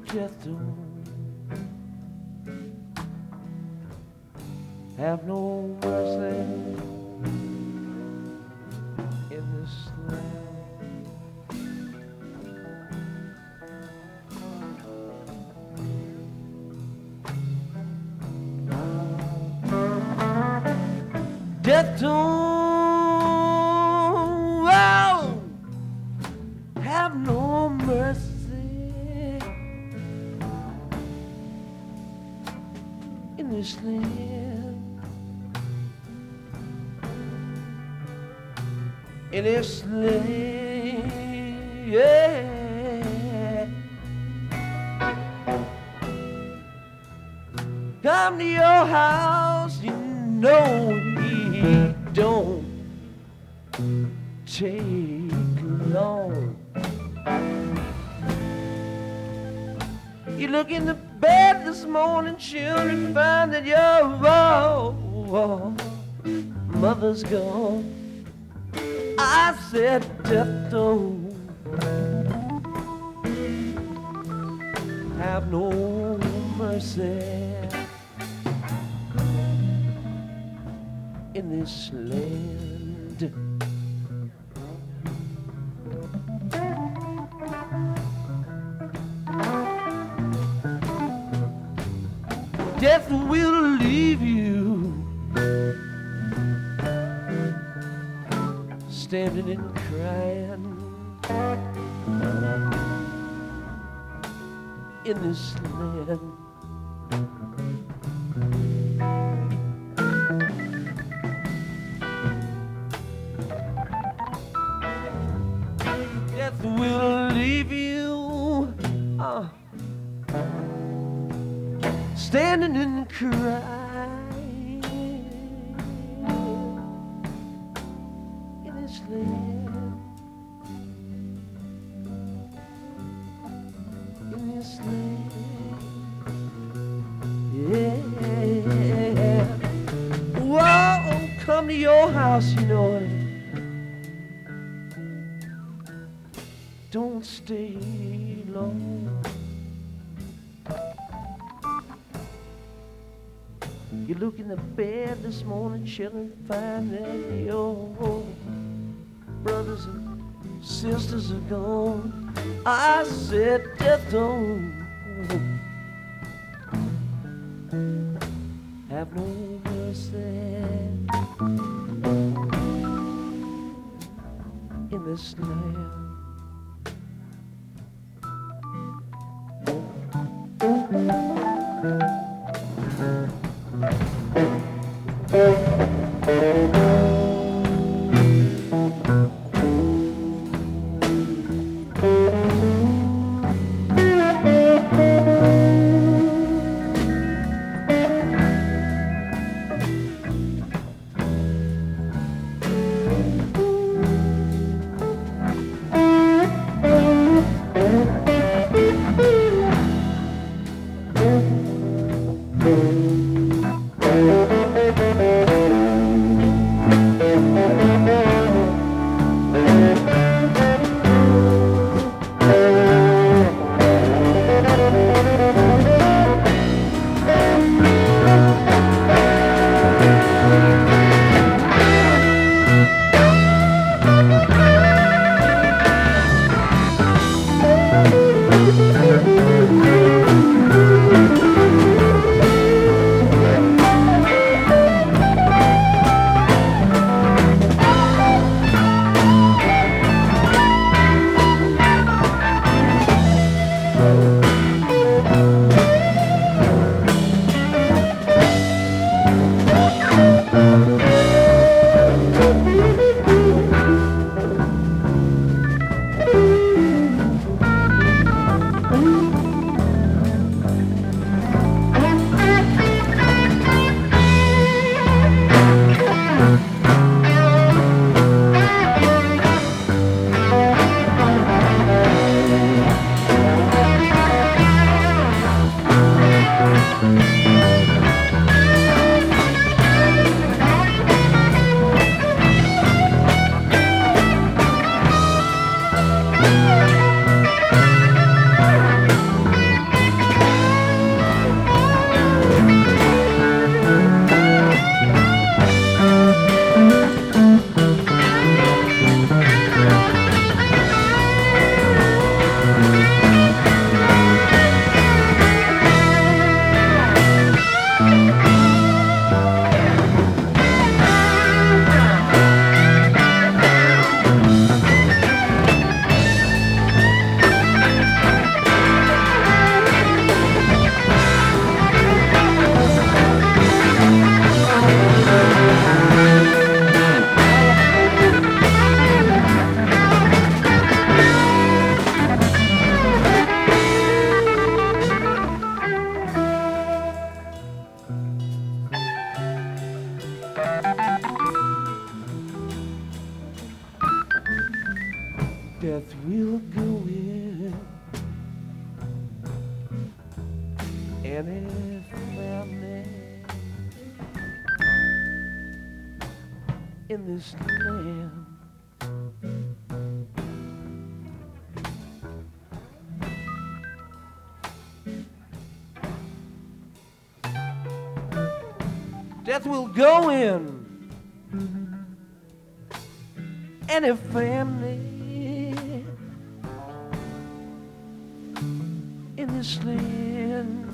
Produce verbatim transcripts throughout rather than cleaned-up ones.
Death don't have no mercy in this land. Death don't oh, have no mercy in this land. In this land, yeah. Come to your house, you know he don't take long. You look in the bed this morning, children, find that your oh, oh, mother's gone. I said death don't have no mercy in this land. Death will leave you standing and crying in this land. Death will leave you uh, standing and crying in this land. In this land, yeah. Whoa, come to your house, you know it. Don't stay long. You look in the bed this morning, children, find that your brothers and sisters are gone. I said death don't have no mercy in this land. any family in this land. Death will go in any family in this land.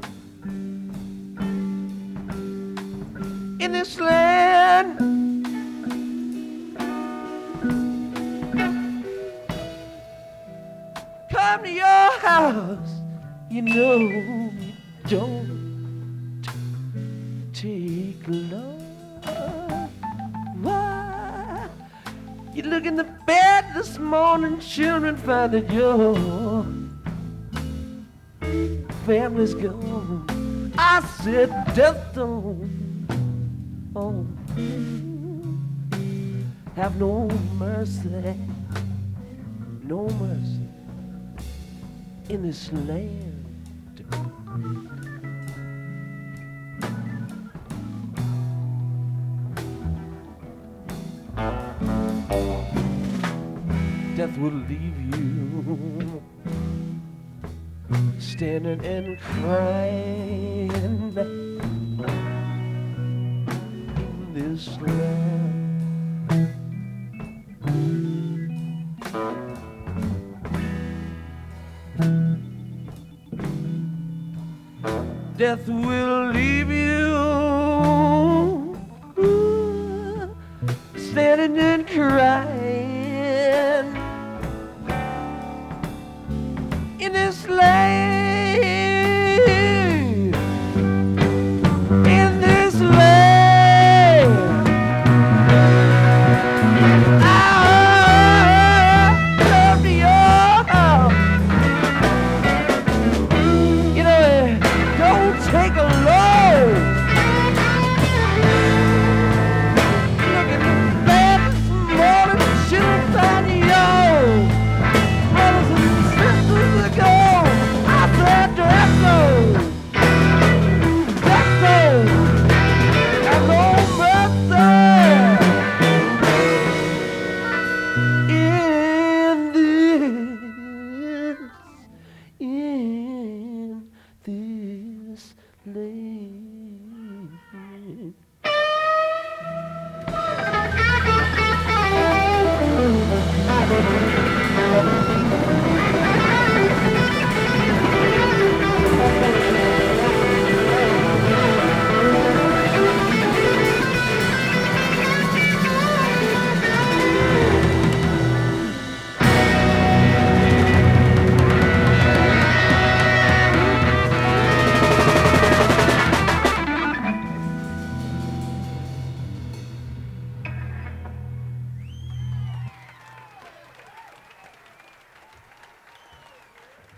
In this land. Come to your house, you know you don't take long. Why? You look in the bed this morning, children find that your family's gone. I said death don't oh, have no mercy, no mercy in this land. Death will leave you standing and crying in this land. Death will leave you